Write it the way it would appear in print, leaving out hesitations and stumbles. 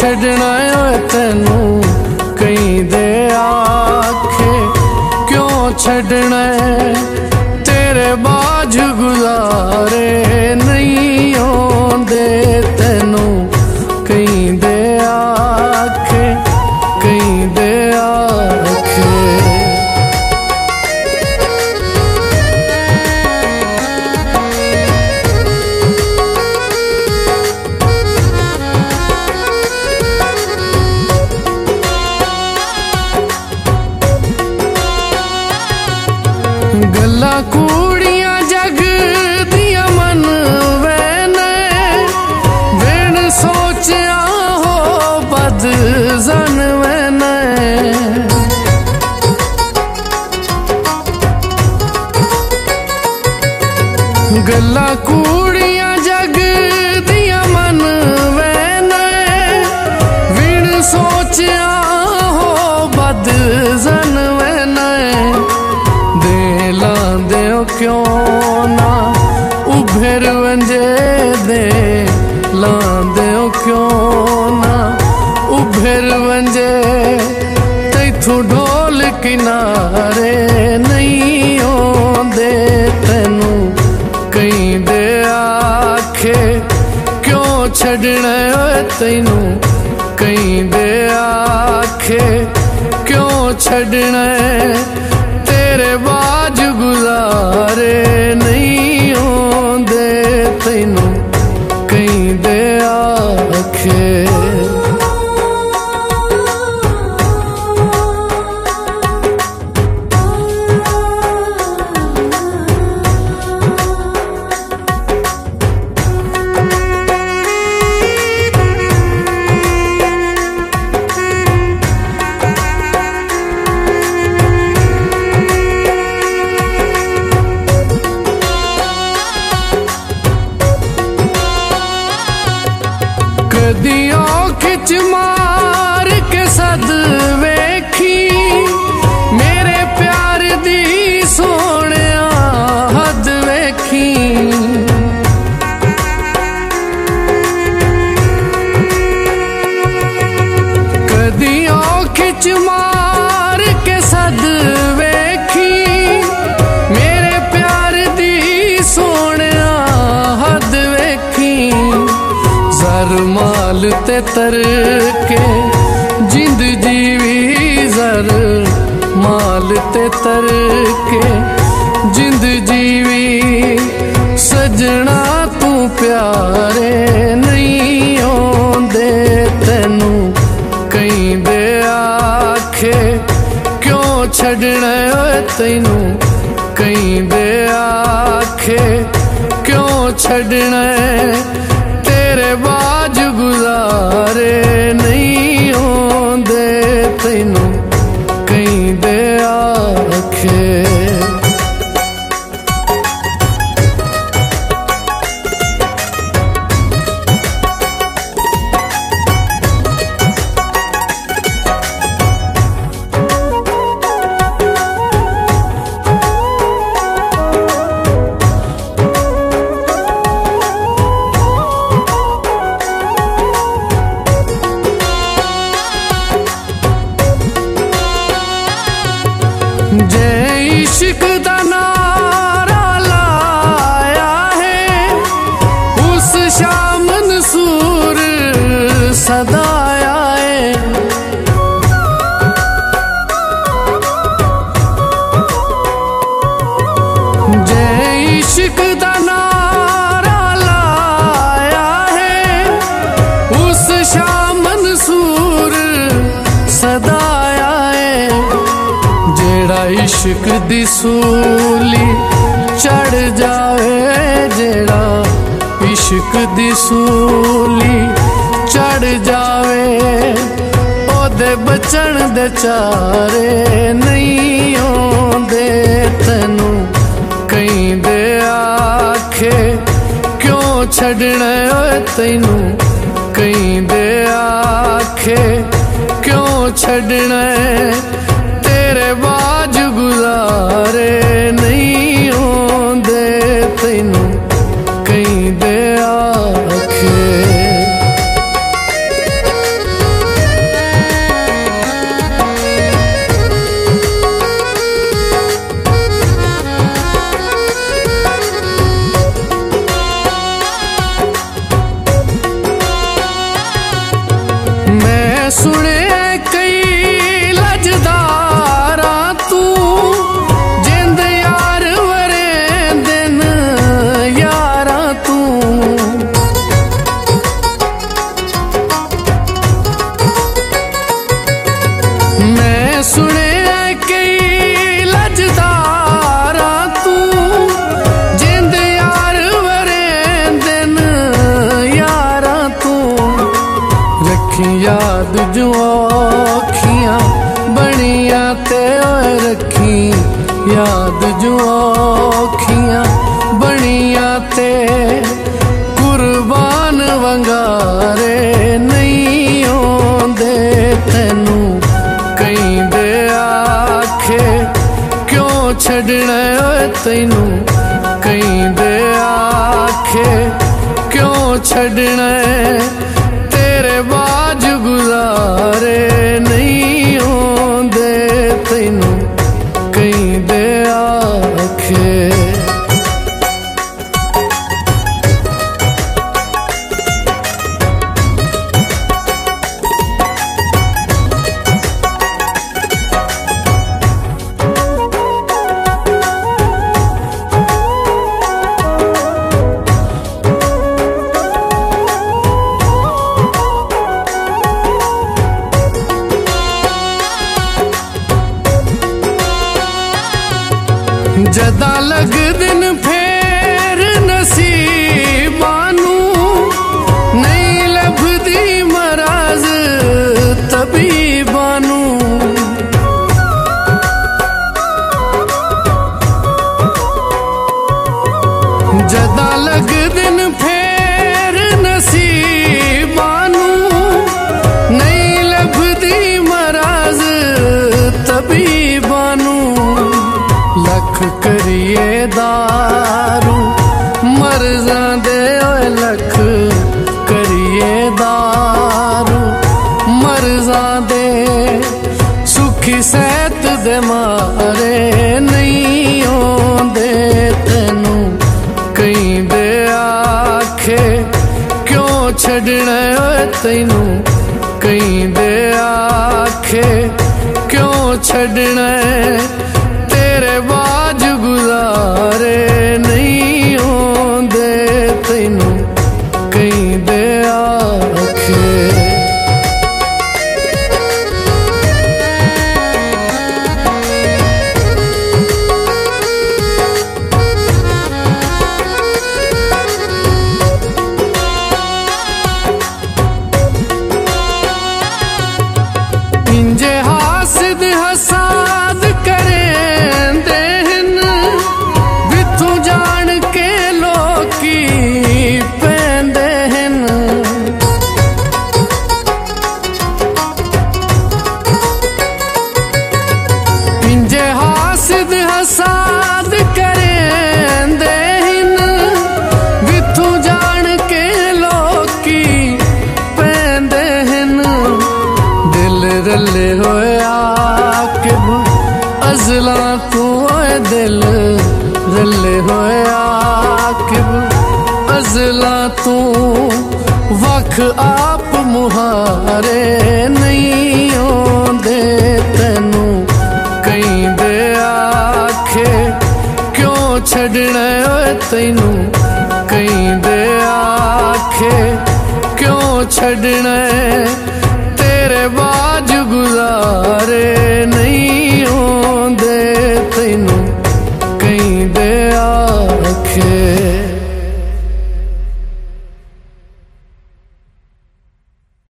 छड़ना तेनू कहीं दे आखे क्यों छड़ना तेरे बाज गुजारे नहीं आंदे तेनू कहीं दे आखे कहीं दे आखे। गल्ला कूड़ियां जग दिया मन वैने बिन सोचिया हो बद जन वैने। गल्ला कूड़ियां जग दिया मन वैने बिन सोचिया हो बद जन वैने। लांदे क्यों ना उभर वंजे दे लांदे क्यों ना उभर वंजे तैथू ढोल किनारे नहीं आंदे तेनू कहीं दे आखे क्यों छड़ना तैनू कहीं दे आखे क्यों छड़ना तेरे बाज गुजारे नहीं आंदे तैनू कहीं दे आखे। कदियों खिच मार के सद वेखी मेरे प्यार दी सोने हद वेखी। कदियों खिच मार के सद वेखी मेरे प्यार दी सोने हद वेखी। जर माल ते तर के जिंद जीवी जर माल ते तर के जिंद जीवी सजना तू प्यारे नहीं आंदे तेनू कहीं दे आखे क्यों छड़ना तैनू कहीं दे आखे क्यों छड़ना तेरे बाज गुजारे नहीं आंदे तैनू कहीं दे आखे। जय इश्क दा नारा लाया है उस शाम मंसूर सदाया है। जय इश्क दा नारा लाया है उस शाम मंसूर सदाया है। जेड़ा इश्क दी सूली चढ़ जाए जेड़ा इश्क दी सूली चढ़ जावे ओदे बचन दे चारे नहीं आंदे तेनू कहीं दे आखे क्यों छड़ना तैनू कहीं दे आखे क्यों छड़ना तेरे बाज गुजारे नहीं आंदे तैनू कहीं दे आखे। जू औखियां बनिया ते ओए रखी, याद जू औखियां बनिया ते कुर्बान वंगारे नहीं आंदे तैनू कहीं दे आखे क्यों छड़ना ओए तैनू कहीं दे आखे क्यों छड़ना तेरे बाज गुजारे नहीं आंदे तैनू कहीं दे आखे। जदा लग दिन फेर नसीबानू नहीं लभदी मराज तबीबानू, जदा लग दिन फेर नसीबानू नहीं लभदी मराज तबीबानू। लख करिए दारू मर जांदे ओए लख करिए दारू मर जांदे सुखी सैत दे मारे नहीं आंदे तैनू कहीं दे आखे क्यों छड़ना ओए तैनू कहीं दे आखे क्यों छड़ना तेरे बाज गुजारे नहीं आंदे तैनू कहीं दे आखे। इंजे हासिद हसाद करे साद करेंदे हिन विथू जान के लोकी पैंदे हिन। दिल रले होए आकिब अजला तू ओए दिल रले होए आकिब अजला तू वख आप मुहारे नहीं आंदे तैनू कहीं दे आखे क्यों छड़ना ओए तैनू